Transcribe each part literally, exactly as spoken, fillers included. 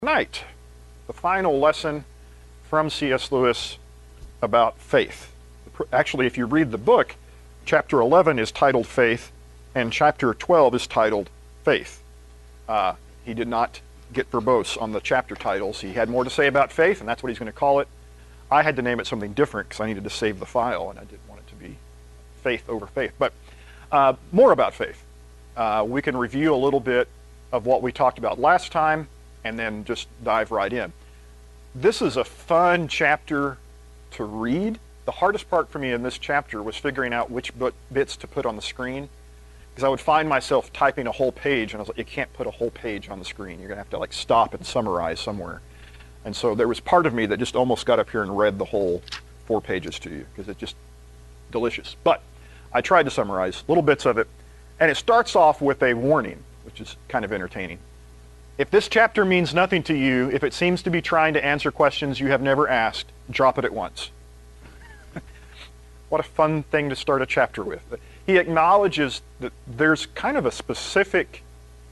Tonight, the final lesson from C S Lewis about faith. Actually, if you read the book, chapter eleven is titled Faith, and chapter twelve is titled Faith. Uh, he did not get verbose on the chapter titles. He had more to say about faith, and that's what he's going to call it. I had to name it something different because I needed to save the file, and I didn't want it to be faith over faith. But uh, more about faith. Uh, we can review a little bit of what we talked about last time, and then just dive right in. This is a fun chapter to read. The hardest part for me in this chapter was figuring out which bits to put on the screen, because I would find myself typing a whole page, and I was like, you can't put a whole page on the screen. You're going to have to like stop and summarize somewhere. And so there was part of me that just almost got up here and read the whole four pages to you, because it's just delicious. But I tried to summarize little bits of it, and it starts off with a warning, which is kind of entertaining. If this chapter means nothing to you, if it seems to be trying to answer questions you have never asked, drop it at once. What a fun thing to start a chapter with. He acknowledges that there's kind of a specific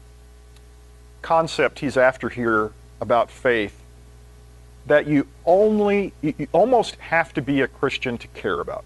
concept he's after here about faith that you only, you almost have to be a Christian to care about.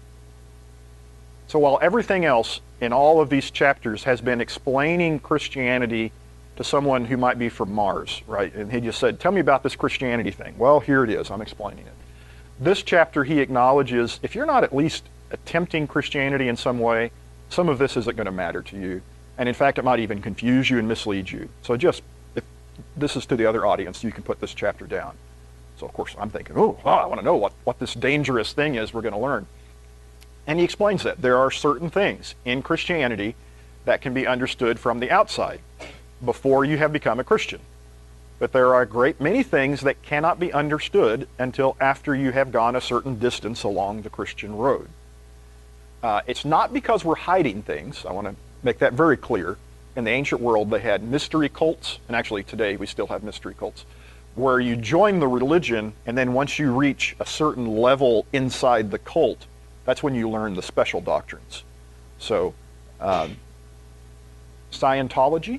So while everything else in all of these chapters has been explaining Christianity to someone who might be from Mars, right? And he just said, tell me about this Christianity thing. Well, here it is, I'm explaining it. This chapter, he acknowledges, if you're not at least attempting Christianity in some way, some of this isn't going to matter to you. And in fact, it might even confuse you and mislead you. So just, if this is to the other audience, you can put this chapter down. So of course, I'm thinking, oh, wow, I want to know what, what this dangerous thing is we're going to learn. And he explains that there are certain things in Christianity that can be understood from the outside before you have become a Christian. But there are a great many things that cannot be understood until after you have gone a certain distance along the Christian road. Uh, it's not because we're hiding things. I want to make that very clear. In the ancient world, they had mystery cults, and actually today we still have mystery cults, where you join the religion, and then once you reach a certain level inside the cult, that's when you learn the special doctrines. So, um, Scientology,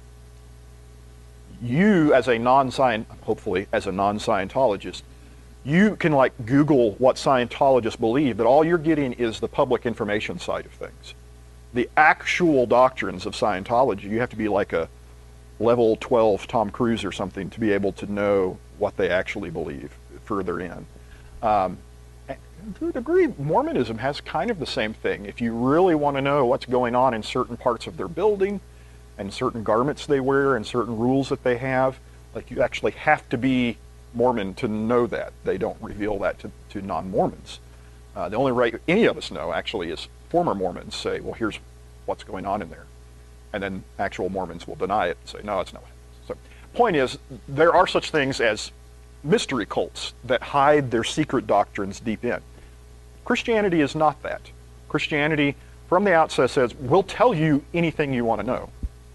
you as a non-scient, hopefully as a non-Scientologist, you can like Google what Scientologists believe, but all you're getting is the public information side of things. The actual doctrines of Scientology, you have to be like a level twelve Tom Cruise or something to be able to know what they actually believe further in. Um, to a degree, Mormonism has kind of the same thing. If you really want to know what's going on in certain parts of their building, and certain garments they wear, and certain rules that they have, like you actually have to be Mormon to know that. They don't reveal that to, to non-Mormons. Uh, the only way any of us know, actually, is former Mormons say, well, here's what's going on in there. And then actual Mormons will deny it and say, no, it's not what happens. So, point is, there are such things as mystery cults that hide their secret doctrines deep in. Christianity is not that. Christianity, from the outset, says, we'll tell you anything you want to know.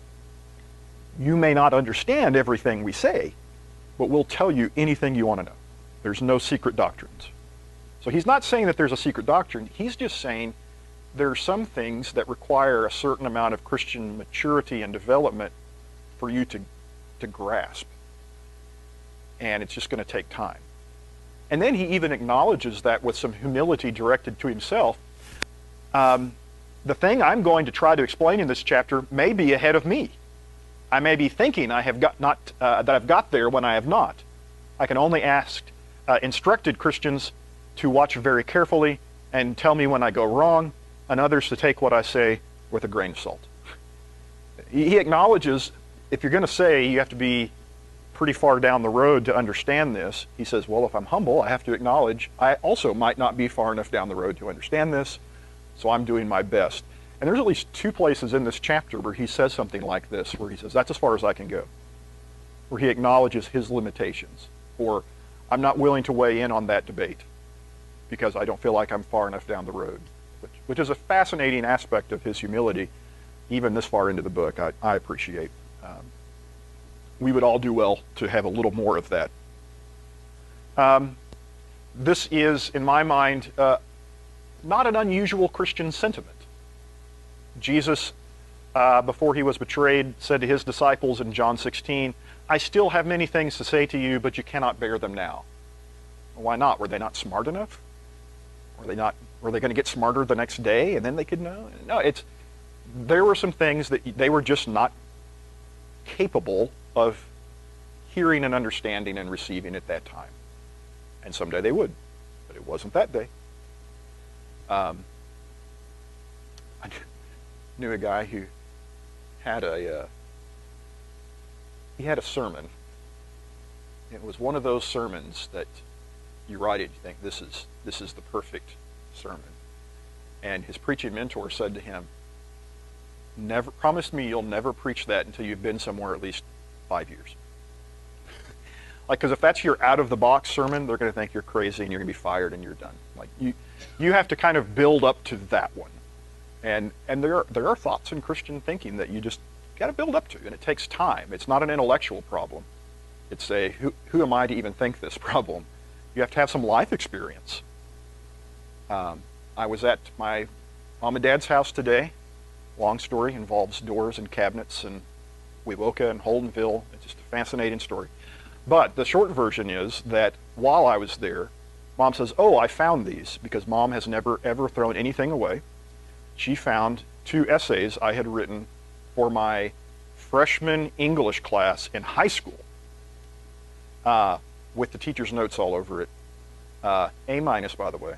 You may not understand everything we say, but we'll tell you anything you want to know. There's no secret doctrines. So he's not saying that there's a secret doctrine. He's just saying there are some things that require a certain amount of Christian maturity and development for you to, to grasp. And it's just going to take time. And then he even acknowledges that with some humility directed to himself. Um, the thing I'm going to try to explain in this chapter may be ahead of me. I may be thinking I have got not uh, that I've got there when I have not. I can only ask uh, instructed Christians to watch very carefully and tell me when I go wrong, and others to take what I say with a grain of salt. He acknowledges if you're going to say you have to be pretty far down the road to understand this, he says, well, if I'm humble, I have to acknowledge I also might not be far enough down the road to understand this, so I'm doing my best. And there's at least two places in this chapter where he says something like this, where he says, that's as far as I can go. Where he acknowledges his limitations, or I'm not willing to weigh in on that debate because I don't feel like I'm far enough down the road, which, which is a fascinating aspect of his humility, even this far into the book, I, I appreciate. Um, we would all do well to have a little more of that. Um, this is, in my mind, uh, not an unusual Christian sentiment. Jesus, uh, before he was betrayed, said to his disciples in John sixteen, I still have many things to say to you, but you cannot bear them now. Why not? Were they not smart enough? Were they not? Were they going to get smarter the next day and then they could know? No, it's there were some things that they were just not capable of hearing and understanding and receiving at that time. And someday they would, but it wasn't that day. Um, I knew a guy who had a uh, he had a sermon. It was one of those sermons that you write it, you think this is this is the perfect sermon. And his preaching mentor said to him, "Never promise me you'll never preach that until you've been somewhere at least five years." Like, because if that's your out-of-the-box sermon, they're going to think you're crazy and you're going to be fired and you're done. Like, you you have to kind of build up to that one. And and there are, there are thoughts in Christian thinking that you just got to build up to, and it takes time. It's not an intellectual problem. It's a, who, who am I to even think this problem? You have to have some life experience. Um, I was at my mom and dad's house today. Long story, involves doors and cabinets and Wewoka and Holdenville. It's just a fascinating story. But the short version is that while I was there, Mom says, "Oh, I found these," because Mom has never ever thrown anything away. She found two essays I had written for my freshman English class in high school, uh, with the teacher's notes all over it. Uh, A minus, by the way.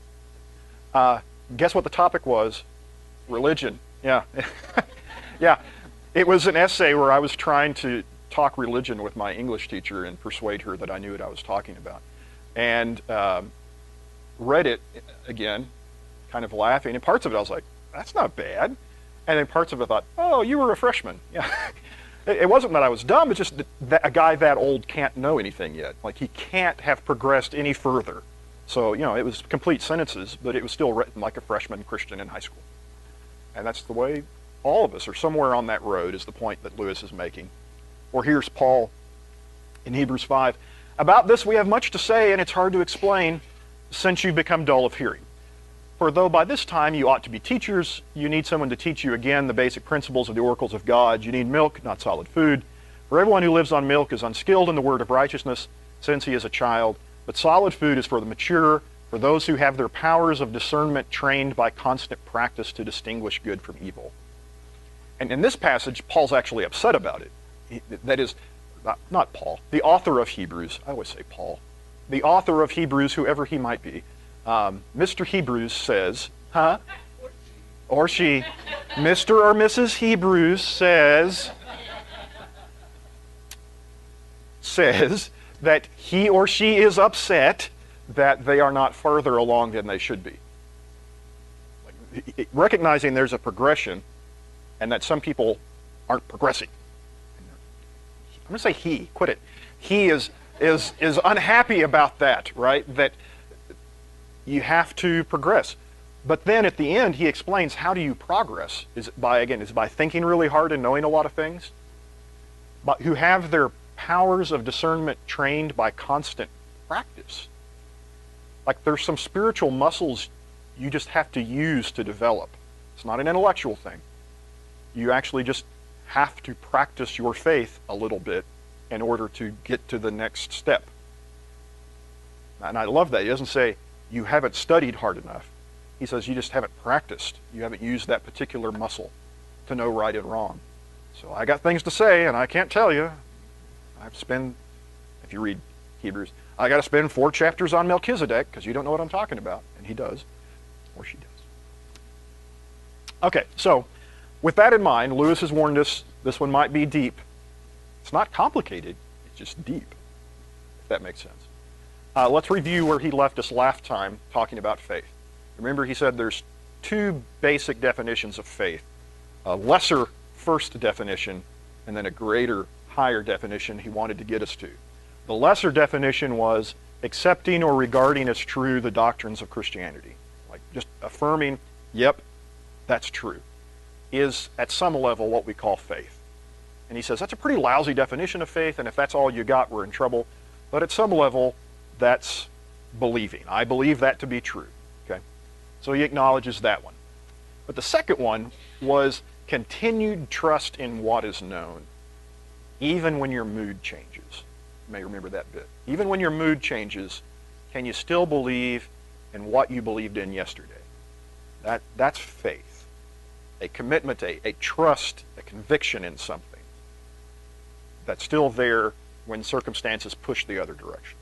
Uh, guess what the topic was? Religion. Yeah. Yeah. It was an essay where I was trying to talk religion with my English teacher and persuade her that I knew what I was talking about. And um, read it again, kind of laughing. And parts of it I was like, that's not bad. And then parts of it I thought, oh, you were a freshman. Yeah. It wasn't that I was dumb, it's just that a guy that old can't know anything yet. Like, he can't have progressed any further. So, you know, it was complete sentences, but it was still written like a freshman Christian in high school. And that's the way all of us are somewhere on that road, is the point that Lewis is making. Or here's Paul in Hebrews five. "About this we have much to say, and it's hard to explain, since you've become dull of hearing. For though by this time you ought to be teachers, you need someone to teach you again the basic principles of the oracles of God. You need milk, not solid food. For everyone who lives on milk is unskilled in the word of righteousness, since he is a child. But solid food is for the mature, for those who have their powers of discernment trained by constant practice to distinguish good from evil." And in this passage, Paul's actually upset about it. He, that is, not, not Paul, the author of Hebrews. I always say Paul. The author of Hebrews, whoever he might be. Um, Mister Hebrews says, huh? Or she. Mister or Missus Hebrews says, says that he or she is upset that they are not farther along than they should be. Like, recognizing there's a progression and that some people aren't progressing. I'm going to say he, quit it. He is, is, is unhappy about that, right? That you have to progress. But then at the end, he explains, how do you progress? Is it by, again, is it by thinking really hard and knowing a lot of things? But who have their powers of discernment trained by constant practice. Like, there's some spiritual muscles you just have to use to develop. It's not an intellectual thing. You actually just have to practice your faith a little bit in order to get to the next step. And I love that. He doesn't say, you haven't studied hard enough. He says, you just haven't practiced. You haven't used that particular muscle to know right and wrong. So I got things to say, and I can't tell you. I have to spend, if you read Hebrews, I got to spend four chapters on Melchizedek, because you don't know what I'm talking about. And he does, or she does. Okay, so with that in mind, Lewis has warned us this one might be deep. It's not complicated, it's just deep, if that makes sense. Uh, let's review where he left us last time talking about faith. Remember, he said there's two basic definitions of faith. A lesser first definition, and then a greater, higher definition he wanted to get us to. The lesser definition was accepting or regarding as true the doctrines of Christianity. Like, just affirming, yep, that's true, is at some level what we call faith. And he says that's a pretty lousy definition of faith, and if that's all you got, we're in trouble. But at some level, that's believing. I believe that to be true. Okay? So he acknowledges that one. But the second one was continued trust in what is known. even when your mood changes. You may remember that bit. Even when your mood changes, can you still believe in what you believed in yesterday? That, that's faith. A commitment, a, a trust, a conviction in something that's still there when circumstances push the other direction.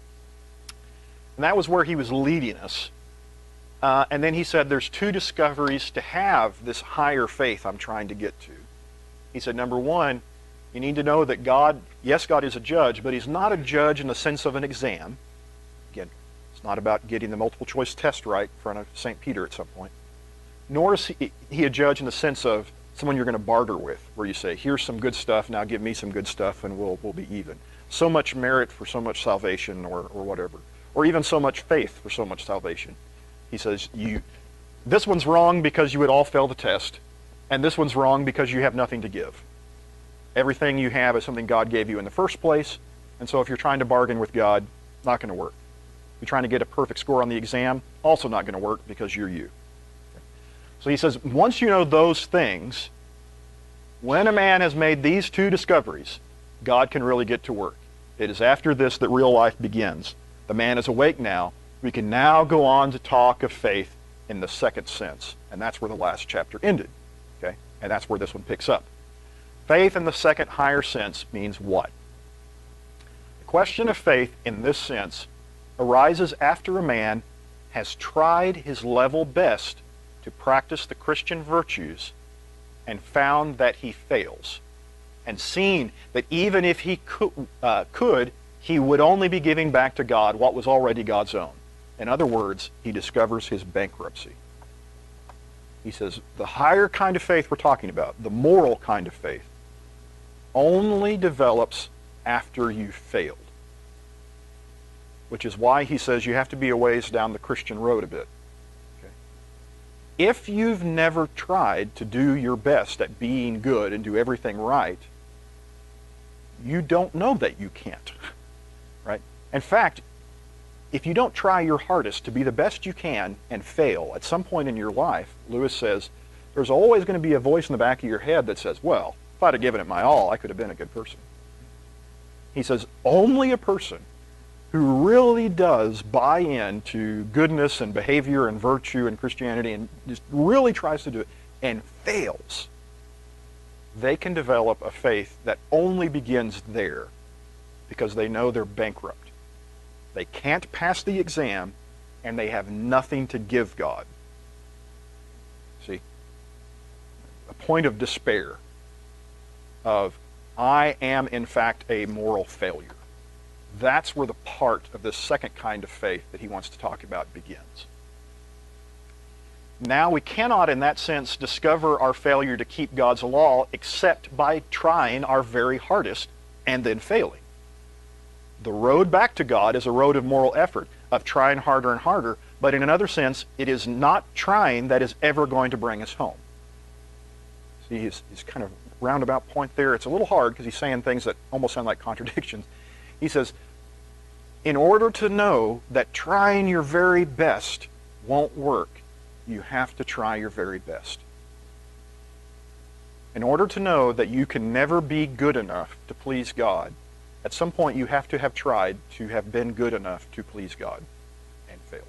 And that was where he was leading us. Uh, and then he said there's two discoveries to have this higher faith I'm trying to get to. He said, number one, you need to know that God, yes, God is a judge, but he's not a judge in the sense of an exam. Again, it's not about getting the multiple choice test right in front of Saint Peter at some point. Nor is he, he a judge in the sense of someone you're going to barter with, where you say, here's some good stuff, now give me some good stuff, and we'll, we'll be even. So much merit for so much salvation, or, or whatever. Or even so much faith for so much salvation. He says, you, this one's wrong because you would all fail the test, and this one's wrong because you have nothing to give. Everything you have is something God gave you in the first place, and so if you're trying to bargain with God, not going to work. If you're trying to get a perfect score on the exam, also not going to work because you're you. So he says, once you know those things, when a man has made these two discoveries, God can really get to work. It is after this that real life begins. The man is awake now. We can now go on to talk of faith in the second sense. And that's where the last chapter ended. Okay? And that's where this one picks up. Faith in the second higher sense means what? The question of faith in this sense arises after a man has tried his level best to practice the Christian virtues and found that he fails, and seen that even if he could, uh, could, he would only be giving back to God what was already God's own. In other words, he discovers his bankruptcy. He says, the higher kind of faith we're talking about, the moral kind of faith, only develops after you've failed. Which is why he says you have to be a ways down the Christian road a bit. If you've never tried to do your best at being good and do everything right, you don't know that you can't, right? In fact, if you don't try your hardest to be the best you can and fail at some point in your life, Lewis says, there's always going to be a voice in the back of your head that says, well, if I'd have given it my all, I could have been a good person. He says, only a person who really does buy into goodness and behavior and virtue and Christianity and just really tries to do it and fails, they can develop a faith that only begins there because they know they're bankrupt. They can't pass the exam and they have nothing to give God. See? A point of despair of, I am in fact a moral failure. That's where the part of this second kind of faith that he wants to talk about begins. Now we cannot, in that sense, discover our failure to keep God's law except by trying our very hardest and then failing. The road back to God is a road of moral effort, of trying harder and harder, but in another sense, it is not trying that is ever going to bring us home. See, he's, he's kind of roundabout point there. It's a little hard because he's saying things that almost sound like contradictions. He says, in order to know that trying your very best won't work, you have to try your very best. In order to know that you can never be good enough to please God, at some point you have to have tried to have been good enough to please God and failed.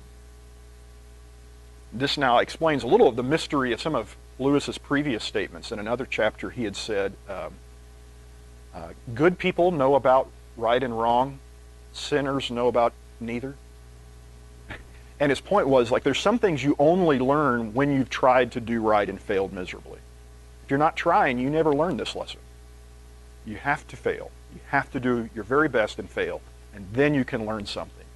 This now explains a little of the mystery of some of Lewis's previous statements. In another chapter he had said, um, uh, good people know about right and wrong, sinners know about neither. And his point was, like, there's some things you only learn when you've tried to do right and failed miserably. If you're not trying, you never learn this lesson. You have to fail. You have to do your very best and fail, and then you can learn something.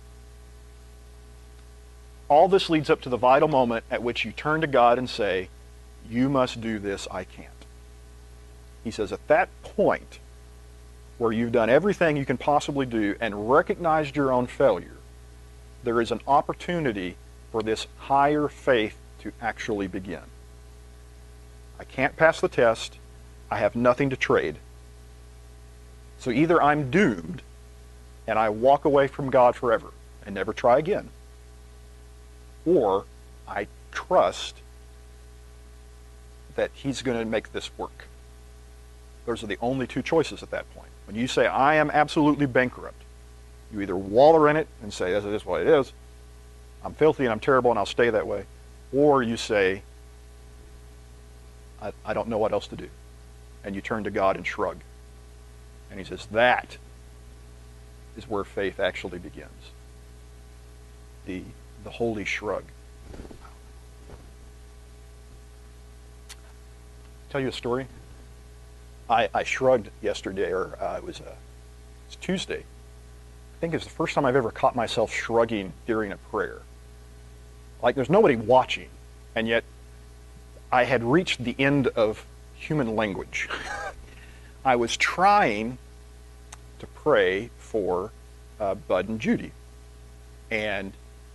All this leads up to the vital moment at which you turn to God and say, you must do this, I can't. He says, at that point, where you've done everything you can possibly do and recognized your own failure, there is an opportunity for this higher faith to actually begin. I can't pass the test. I have nothing to trade. So either I'm doomed and I walk away from God forever and never try again, or I trust that he's going to make this work. Those are the only two choices at that point. When you say, I am absolutely bankrupt, you either wallow in it and say, as it is what it is, I'm filthy and I'm terrible and I'll stay that way, or you say, I, I don't know what else to do. And you turn to God and shrug. And he says, that is where faith actually begins. The, the holy shrug. Tell you a story. I, I shrugged yesterday, or uh, it was uh, it's Tuesday. I think it's the first time I've ever caught myself shrugging during a prayer. Like there's nobody watching, and yet I had reached the end of human language. I was trying to pray for uh, Bud and Judy, and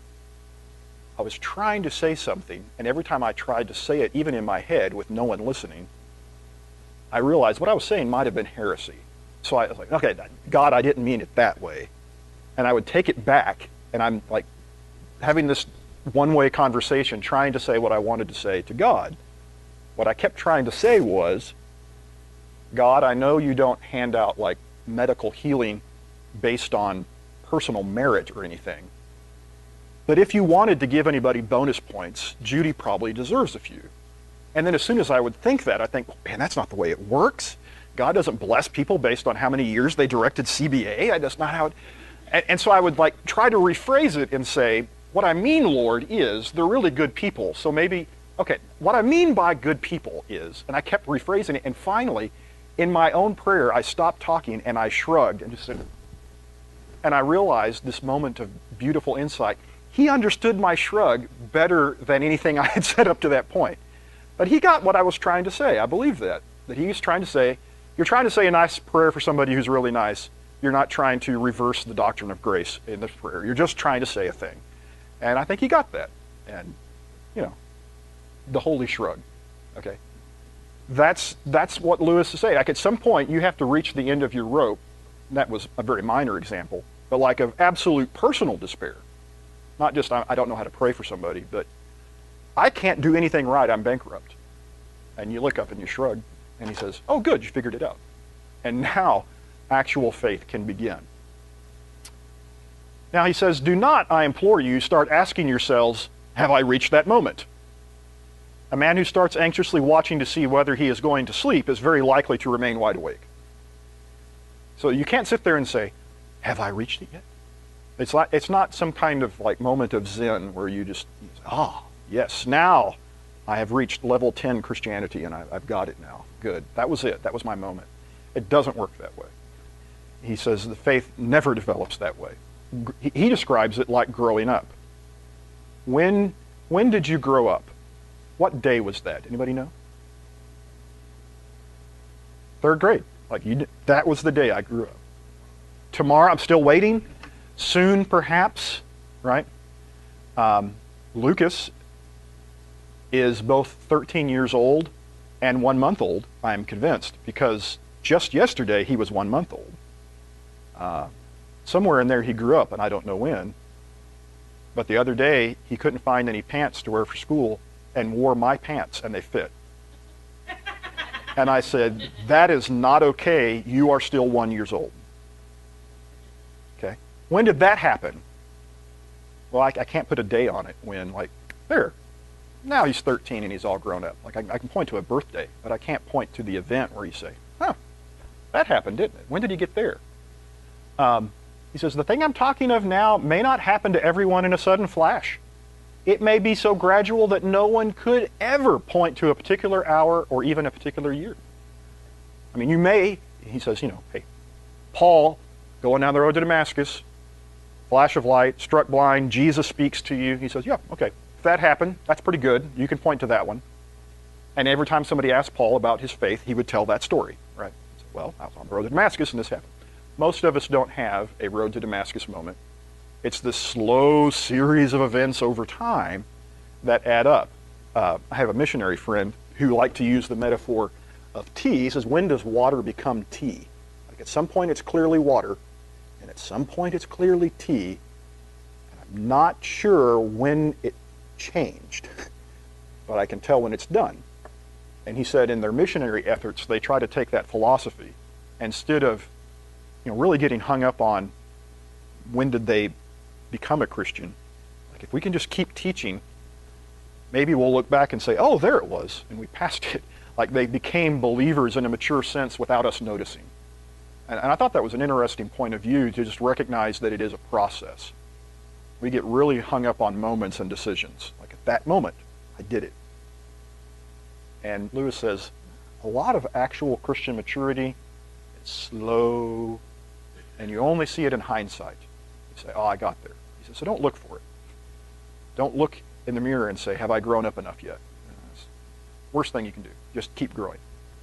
I was trying to say something, and every time I tried to say it, even in my head with no one listening, I realized what I was saying might have been heresy. So I was like, okay, God, I didn't mean it that way. And I would take it back, and I'm like having this one-way conversation trying to say what I wanted to say to God. What I kept trying to say was, God, I know you don't hand out like medical healing based on personal merit or anything. But if you wanted to give anybody bonus points, Judy probably deserves a few. And then as soon as I would think that, I think, man, that's not the way it works. God doesn't bless people based on how many years they directed C B A. That's not how it... And, and so I would like try to rephrase it and say, what I mean, Lord, is they're really good people. So maybe, okay, what I mean by good people is, and I kept rephrasing it, and finally, in my own prayer, I stopped talking and I shrugged and just said, and I realized this moment of beautiful insight. He understood my shrug better than anything I had said up to that point. But he got what I was trying to say. I believe that. That he was trying to say, you're trying to say a nice prayer for somebody who's really nice. You're not trying to reverse the doctrine of grace in this prayer. You're just trying to say a thing. And I think he got that. And, you know, the holy shrug. Okay? That's, that's what Lewis is saying. Like at some point, you have to reach the end of your rope. And that was a very minor example. But like of absolute personal despair. Not just, I don't know how to pray for somebody, but I can't do anything right, I'm bankrupt. And you look up and you shrug, and he says, oh good, you figured it out. And now, actual faith can begin. Now he says, do not, I implore you, start asking yourselves, have I reached that moment? A man who starts anxiously watching to see whether he is going to sleep is very likely to remain wide awake. So you can't sit there and say, have I reached it yet? It's, like, it's not some kind of like moment of Zen where you just, ah, yes, now I have reached level ten Christianity and I, I've got it now. Good. That was it. That was my moment. It doesn't work that way. He says the faith never develops that way. He, he describes it like growing up. When, when did you grow up? What day was that? Anybody know? Third grade. Like you, that was the day I grew up. Tomorrow, I'm still waiting. Soon, perhaps, right? Um, Lucas is both thirteen years old and one month old, I am convinced, because just yesterday he was one month old. Uh, somewhere in there he grew up, and I don't know when. But the other day, he couldn't find any pants to wear for school and wore my pants, and they fit. And I said, that is not okay. You are still one years old. Okay? When did that happen? Well, I, I can't put a day on it when, like, there. Now he's thirteen and he's all grown up. Like, I, I can point to a birthday, but I can't point to the event where you say, huh, that happened, didn't it? When did he get there? Um, he says, the thing I'm talking of now may not happen to everyone in a sudden flash. It may be so gradual that no one could ever point to a particular hour or even a particular year. I mean, you may, he says, you know, hey, Paul, going down the road to Damascus, flash of light, struck blind, Jesus speaks to you. He says, yeah, okay, if that happened, that's pretty good. You can point to that one. And every time somebody asked Paul about his faith, he would tell that story, right? So, well, I was on the road to Damascus and this happened. Most of us don't have a road to Damascus moment. It's this slow series of events over time that add up. Uh, I have a missionary friend who liked to use the metaphor of tea. He says, when does water become tea? Like at some point it's clearly water, and at some point it's clearly tea, and I'm not sure when it changed, but I can tell when it's done. And he said in their missionary efforts, they try to take that philosophy, instead of, you know, really getting hung up on when did they become a Christian. Like, if we can just keep teaching, maybe we'll look back and say, oh, there it was, and we passed it. Like, they became believers in a mature sense without us noticing. And, and I thought that was an interesting point of view, to just recognize that it is a process. We get really hung up on moments and decisions. Like, at that moment, I did it. And Lewis says, a lot of actual Christian maturity is slow, and you only see it in hindsight. You say, oh, I got there. He says, so don't look for it. Don't look in the mirror and say, have I grown up enough yet? That's the worst thing you can do. Just keep growing.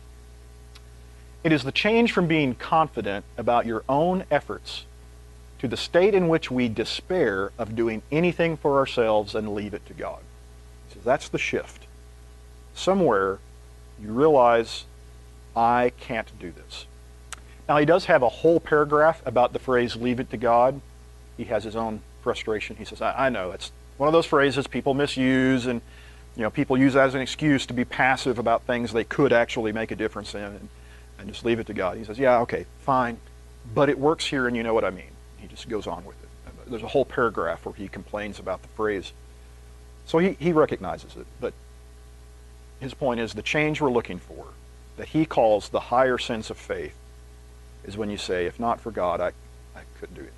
It is the change from being confident about your own efforts to the state in which we despair of doing anything for ourselves and leave it to God. He says, that's the shift. Somewhere you realize, I can't do this. Now, he does have a whole paragraph about the phrase, leave it to God. He has his own frustration. He says, I, I know, it's one of those phrases people misuse, and you know, people use that as an excuse to be passive about things they could actually make a difference in, and, and just leave it to God. He says, yeah, okay, fine, but it works here, and you know what I mean. He just goes on with it. There's a whole paragraph where he complains about the phrase. So he, he recognizes it, but his point is the change we're looking for, that he calls the higher sense of faith, is when you say, if not for God, I, I couldn't do anything.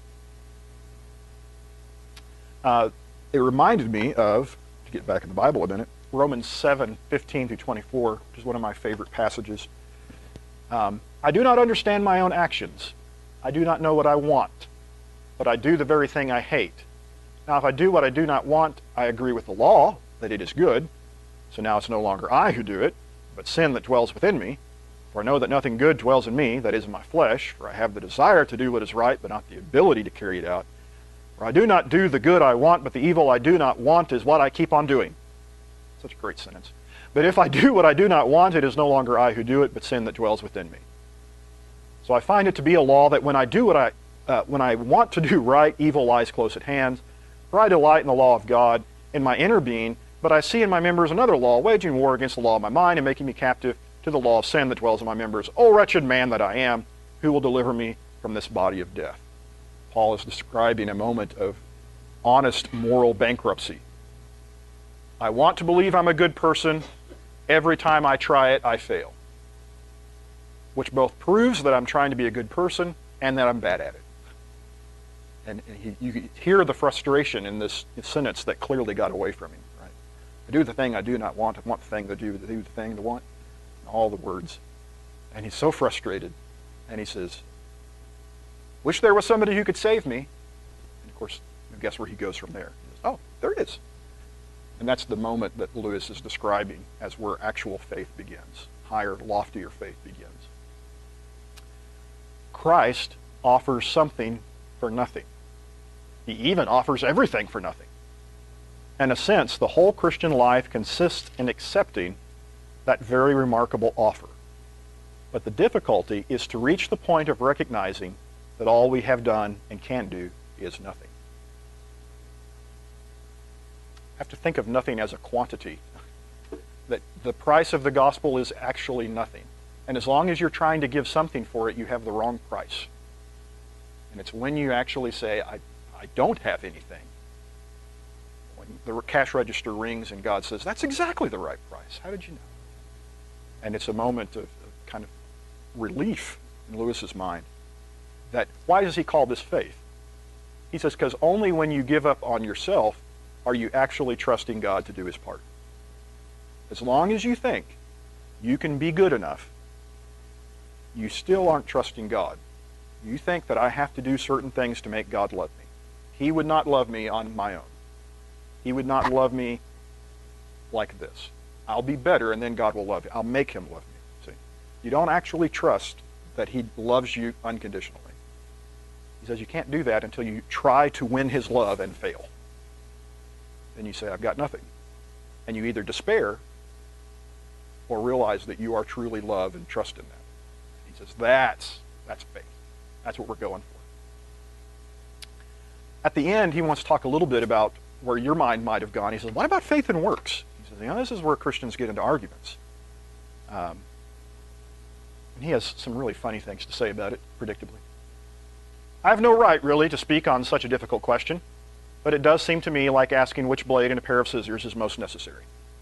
Uh, it reminded me of, to get back in the Bible a minute, Romans seven, fifteen through twenty-four, which is one of my favorite passages. Um, I do not understand my own actions. I do not know what I want, but I do the very thing I hate. Now, if I do what I do not want, I agree with the law that it is good. So now it's no longer I who do it, but sin that dwells within me. For I know that nothing good dwells in me, that is in my flesh, for I have the desire to do what is right, but not the ability to carry it out. For I do not do the good I want, but the evil I do not want is what I keep on doing. Such a great sentence. But if I do what I do not want, it is no longer I who do it, but sin that dwells within me. So I find it to be a law that when I do what I, uh, when I want to do right, evil lies close at hand. For I delight in the law of God in my inner being, but I see in my members another law, waging war against the law of my mind and making me captive to the law of sin that dwells in my members. O wretched man that I am, who will deliver me from this body of death? Paul is describing a moment of honest moral bankruptcy. I want to believe I'm a good person. Every time I try it, I fail. Which both proves that I'm trying to be a good person and that I'm bad at it. And he, you hear the frustration in this sentence that clearly got away from him. Right? I do the thing I do not want. I want the thing to do, do the thing to want. All the words. And he's so frustrated. And he says, wish there was somebody who could save me. And of course, guess where he goes from there? He says, oh, there it is. And that's the moment that Lewis is describing as where actual faith begins. Higher, loftier faith begins. Christ offers something for nothing. He even offers everything for nothing. In a sense, the whole Christian life consists in accepting that very remarkable offer. But the difficulty is to reach the point of recognizing that all we have done and can do is nothing. Have to think of nothing as a quantity. That the price of the gospel is actually nothing. And as long as you're trying to give something for it, you have the wrong price. And it's when you actually say, I, I don't have anything. When the cash register rings and God says, that's exactly the right price. How did you know? And it's a moment of, of kind of relief in Lewis's mind. That, why does he call this faith? He says, because only when you give up on yourself are you actually trusting God to do his part. As long as you think you can be good enough, you still aren't trusting God. You think that I have to do certain things to make God love me. He would not love me on my own. He would not love me like this. I'll be better and then God will love you. I'll make him love me. See? You don't actually trust that he loves you unconditionally. He says you can't do that until you try to win his love and fail. Then you say, I've got nothing. And you either despair or realize that you are truly loved and trust in that. He says, that's, that's faith. That's what we're going for. At the end, he wants to talk a little bit about where your mind might have gone. He says, what about faith and works? He says, you know, this is where Christians get into arguments. Um, and he has some really funny things to say about it, predictably. I have no right, really, to speak on such a difficult question, but it does seem to me like asking which blade in a pair of scissors is most necessary.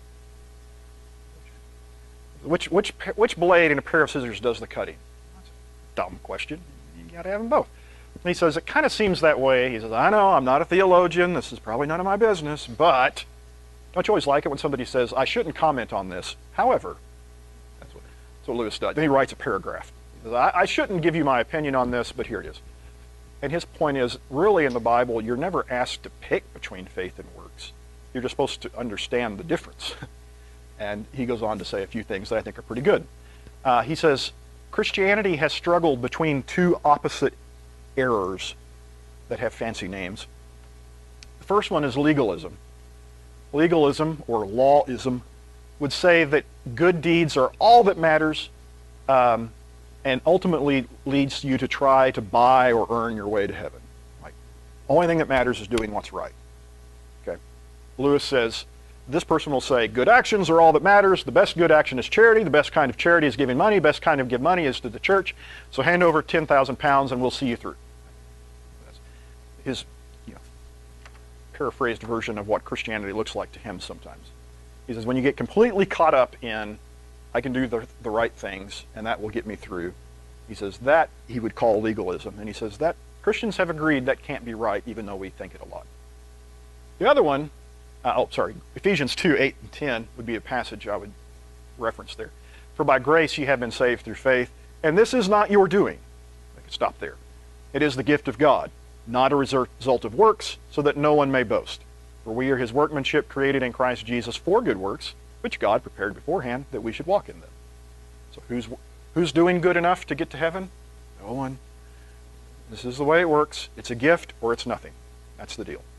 Which, which, which blade in a pair of scissors does the cutting? That's a dumb question. You got to have them both. And he says, it kind of seems that way. He says, I know, I'm not a theologian. This is probably none of my business, but don't you always like it when somebody says, I shouldn't comment on this? However, that's what, that's what Lewis does. Then he writes a paragraph. He says, I, I shouldn't give you my opinion on this, but here it is. And his point is, really in the Bible, you're never asked to pick between faith and works. You're just supposed to understand the difference. And he goes on to say a few things that I think are pretty good. Uh, he says, Christianity has struggled between two opposite errors that have fancy names. The first one is legalism. Legalism, or lawism, would say that good deeds are all that matters, um, and ultimately leads you to try to buy or earn your way to heaven. Like, only thing that matters is doing what's right. Okay. Lewis says, this person will say, good actions are all that matters. The best good action is charity. The best kind of charity is giving money. The best kind of give money is to the church. So hand over ten thousand pounds and we'll see you through. That's his you know, paraphrased version of what Christianity looks like to him sometimes. He says, when you get completely caught up in, I can do the, the right things and that will get me through, he says that he would call legalism. And he says that Christians have agreed that can't be right even though we think it a lot. The other one, Uh, oh, sorry, Ephesians two, eight and ten would be a passage I would reference there. For by grace ye have been saved through faith, and this is not your doing. I could stop there. It is the gift of God, not a result of works, so that no one may boast. For we are his workmanship, created in Christ Jesus for good works, which God prepared beforehand that we should walk in them. So who's, who's doing good enough to get to heaven? No one. This is the way it works. It's a gift or it's nothing. That's the deal.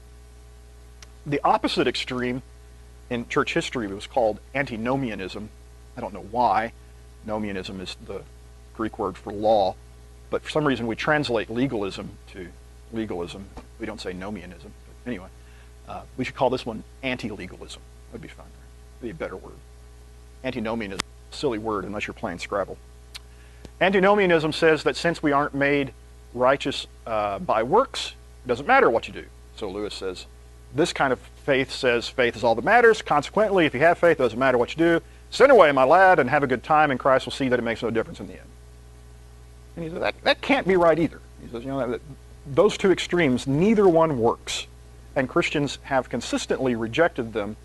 The opposite extreme in church history was called antinomianism. I don't know why. Nomianism is the Greek word for law, but for some reason we translate legalism to legalism. We don't say nomianism. But anyway, uh, we should call this one anti-legalism. That would be fun. That would be a better word. Antinomianism, silly word unless you're playing Scrabble. Antinomianism says that since we aren't made righteous uh, by works, it doesn't matter what you do. So Lewis says, this kind of faith says faith is all that matters. Consequently, if you have faith, it doesn't matter what you do. Sin away, my lad, and have a good time, and Christ will see that it makes no difference in the end. And he says, that, that can't be right either. He says, you know, that, those two extremes, neither one works. And Christians have consistently rejected them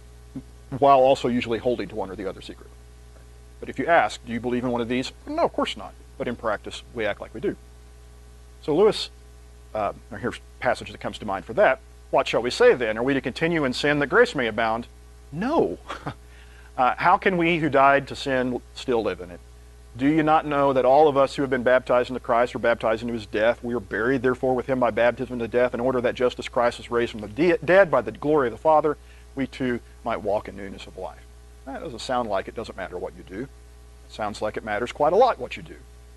while also usually holding to one or the other secretly. But if you ask, do you believe in one of these? No, of course not. But in practice, we act like we do. So Lewis, uh, here's a passage that comes to mind for that. What shall we say then? Are we to continue in sin that grace may abound? No. uh, how can we who died to sin still live in it? Do you not know that all of us who have been baptized into Christ were baptized into his death? We are buried therefore with him by baptism into death, in order that just as Christ was raised from the de dead by the glory of the Father, we too might walk in newness of life. That doesn't sound like it doesn't matter what you do. It sounds like it matters quite a lot what you do.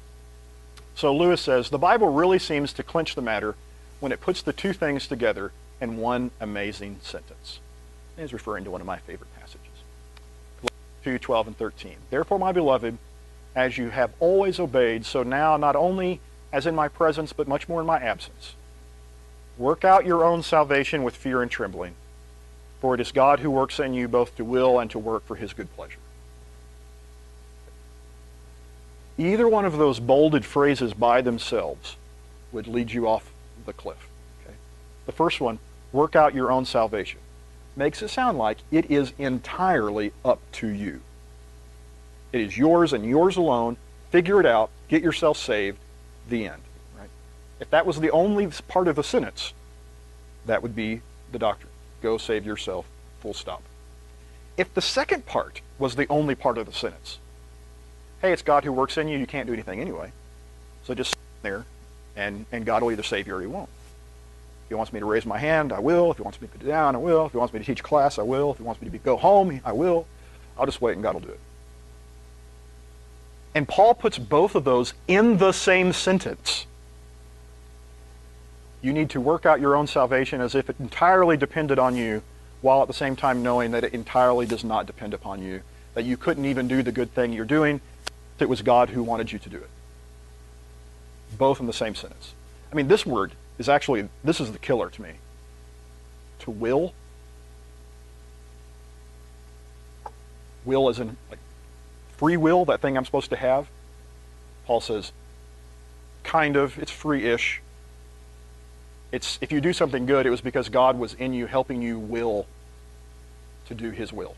So Lewis says, the Bible really seems to clinch the matter when it puts the two things together in one amazing sentence. He's referring to one of my favorite passages. two, twelve, and thirteen. Therefore, my beloved, as you have always obeyed, so now not only as in my presence, but much more in my absence, work out your own salvation with fear and trembling, for it is God who works in you both to will and to work for his good pleasure. Either one of those bolded phrases by themselves would lead you off the cliff. Okay? The first one, work out your own salvation, makes it sound like it is entirely up to you. It is yours and yours alone. Figure it out. Get yourself saved. The end. Right? If that was the only part of the sentence, that would be the doctrine. Go save yourself. Full stop. If the second part was the only part of the sentence, hey, it's God who works in you. You can't do anything anyway. So just sit there, and, and God will either save you or he won't. If he wants me to raise my hand, I will. If he wants me to put it down, I will. If he wants me to teach class, I will. If he wants me to be, go home, I will. I'll just wait and God will do it. And Paul puts both of those in the same sentence. You need to work out your own salvation as if it entirely depended on you, while at the same time knowing that it entirely does not depend upon you. that you couldn't even do the good thing you're doing. It was God who wanted you to do it. Both in the same sentence. I mean, this word is actually, this is the killer to me. To will. Will as in like free will, that thing I'm supposed to have. Paul says, kind of, it's free-ish. It's, if you do something good, it was because God was in you, helping you will to do his will.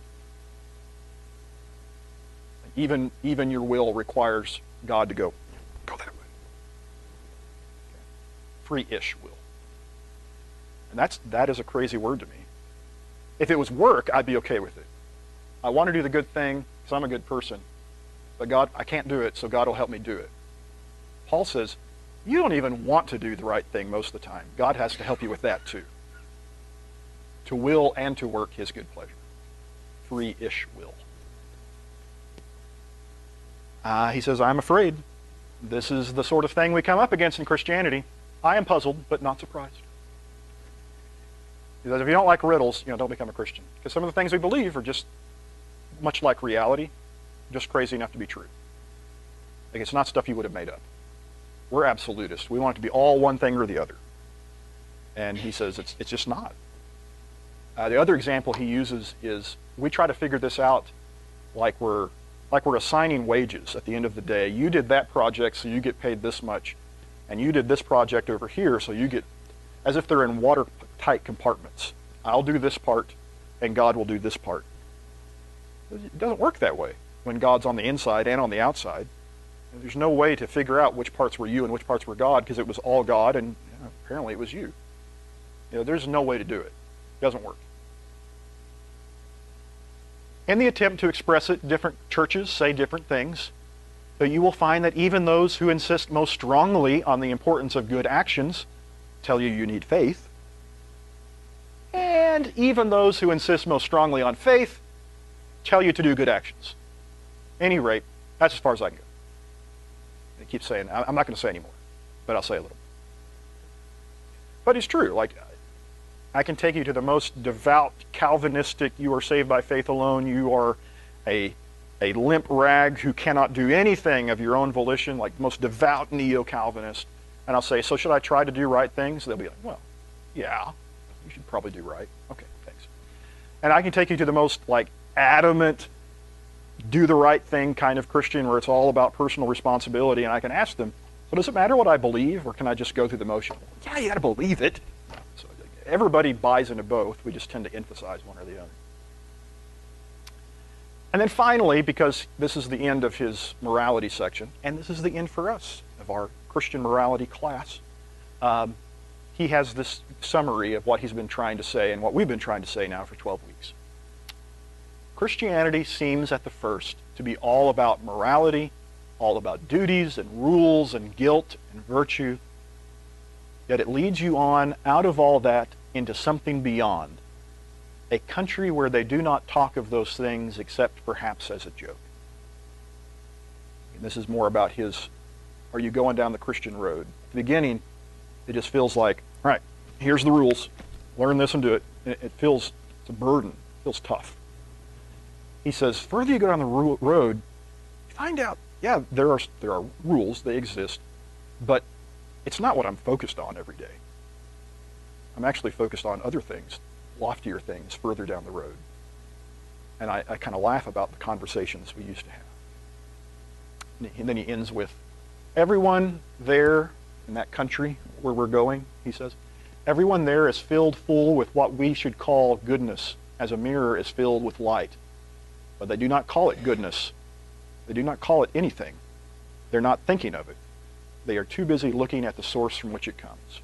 Even, even your will requires God to go, go that way. Free-ish will. And that's, that is a crazy word to me. If it was work, I'd be okay with it. I want to do the good thing because I'm a good person. But God, I can't do it, so God will help me do it. Paul says, you don't even want to do the right thing most of the time. God has to help you with that too. To will and to work his good pleasure. Free-ish will. Uh, he says, I'm afraid this is the sort of thing we come up against in Christianity. I am puzzled, but not surprised. He says, if you don't like riddles, you know, don't become a Christian. Because some of the things we believe are just much like reality, just crazy enough to be true. Like it's not stuff you would have made up. We're absolutists. We want it to be all one thing or the other. And he says it's, it's just not. Uh, the other example he uses is we try to figure this out like we're, like we're assigning wages at the end of the day. You did that project, so you get paid this much. And you did this project over here, so you get, as if they're in watertight compartments. I'll do this part, and God will do this part. It doesn't work that way when God's on the inside and on the outside. There's no way to figure out which parts were you and which parts were God because it was all God and you know, apparently it was you. You know, there's no way to do it. It doesn't work. In the attempt to express it, different churches say different things. But you will find that even those who insist most strongly on the importance of good actions tell you you need faith. And even those who insist most strongly on faith tell you to do good actions. At any rate, that's as far as I can go. I keep saying, I'm not going to say anymore, but I'll say a little. But it's true. Like, I can take you to the most devout, Calvinistic, you are saved by faith alone, you are a, a limp rag who cannot do anything of your own volition, like the most devout neo-Calvinist. And I'll say, so should I try to do right things? They'll be like, well, yeah, you should probably do right. Okay, thanks. And I can take you to the most, like, adamant, do the right thing kind of Christian where it's all about personal responsibility, and I can ask them, so does it matter what I believe, or can I just go through the motion? Yeah, you got to believe it. So everybody buys into both. We just tend to emphasize one or the other. And then finally, because this is the end of his morality section, and this is the end for us of our Christian morality class, um, he has this summary of what he's been trying to say and what we've been trying to say now for twelve weeks. Christianity seems at the first to be all about morality, all about duties and rules and guilt and virtue, yet it leads you on out of all that into something beyond, a country where they do not talk of those things except perhaps as a joke. And this is more about his, are you going down the Christian road? At the beginning, it just feels like, all right, here's the rules, learn this and do it. It, it feels, it's a burden, it feels tough. He says, further you go down the road, you find out, yeah, there are, there are rules, they exist, but it's not what I'm focused on every day. I'm actually focused on other things, loftier things further down the road. And I, I kind of laugh about the conversations we used to have. And then he ends with, everyone there in that country where we're going, he says, everyone there is filled full with what we should call goodness, as a mirror is filled with light. But they do not call it goodness. They do not call it anything. They're not thinking of it. They are too busy looking at the source from which it comes.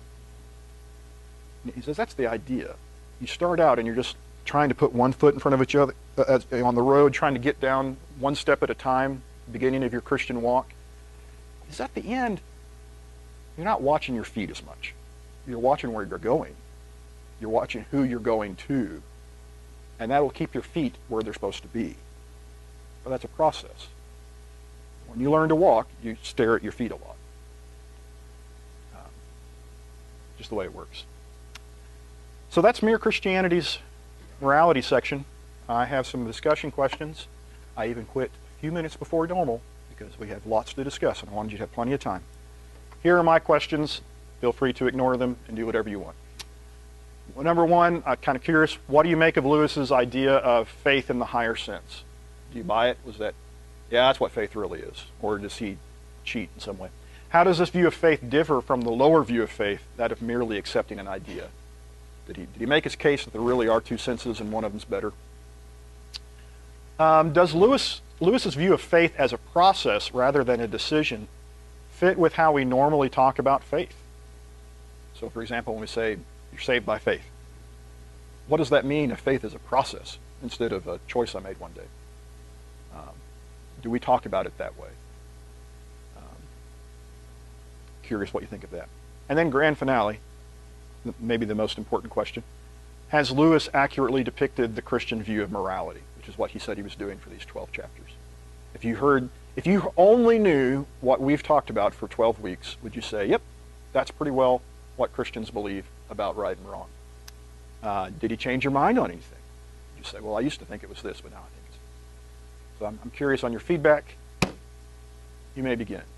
And he says that's the idea. You start out and you're just trying to put one foot in front of each other uh, on the road, trying to get down one step at a time, beginning of your Christian walk. Because at the end, you're not watching your feet as much. You're watching where you're going. You're watching who you're going to. And that will keep your feet where they're supposed to be. But that's a process. When you learn to walk, you stare at your feet a lot. Um, just the way it works. So that's Mere Christianity's morality section. I have some discussion questions. I even quit a few minutes before normal because we have lots to discuss and I wanted you to have plenty of time. Here are my questions. Feel free to ignore them and do whatever you want. Well, number one, I'm kind of curious, what do you make of Lewis's idea of faith in the higher sense? Do you buy it? Was that, yeah, that's what faith really is? Or does he cheat in some way? How does this view of faith differ from the lower view of faith, that of merely accepting an idea? Did he, did he make his case that there really are two senses and one of them's better? Um, does Lewis, Lewis's view of faith as a process rather than a decision fit with how we normally talk about faith? So for example, when we say you're saved by faith, what does that mean if faith is a process instead of a choice I made one day? Um, do we talk about it that way? Um, curious what you think of that. And then grand finale, maybe the most important question. Has Lewis accurately depicted the Christian view of morality, which is what he said he was doing for these twelve chapters? If you heard, if you only knew what we've talked about for twelve weeks, would you say, yep, that's pretty well what Christians believe about right and wrong? Uh, did he change your mind on anything? You say, well, I used to think it was this, but now I think it's. So I'm, I'm curious on your feedback. You may begin.